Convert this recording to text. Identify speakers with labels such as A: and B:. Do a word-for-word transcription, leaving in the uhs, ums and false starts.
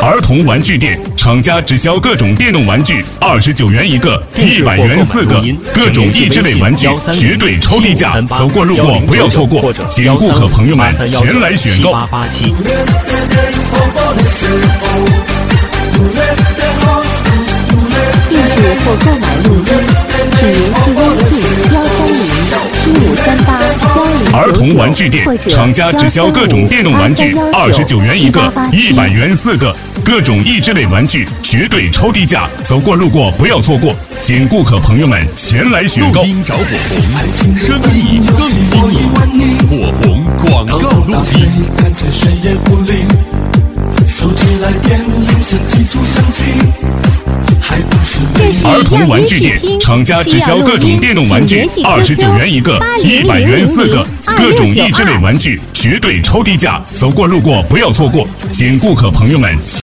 A: 儿童玩具店，厂家只销各种电动玩具，二十九元一个，一百元四个，各种益智类玩具绝对超低价，走过路过不要错过，请顾客朋友们前来选购。
B: 定制或购买录音，请联系微信幺三零七五三八幺零九九。
A: 儿童玩具店，厂家只销各种电动玩具，二十九元一个，一百元四个，各种益智类玩具绝对超低价，走过路过不要错过，请顾客朋友们前来选购。
C: 录音找火红，生意更新颖，火红广告录音。
A: 儿童玩具店，厂家只销各种电动玩具，二十九元一个，一百元四个，各种益智类玩具绝对超低价，走过路过不要错过，请顾客朋友们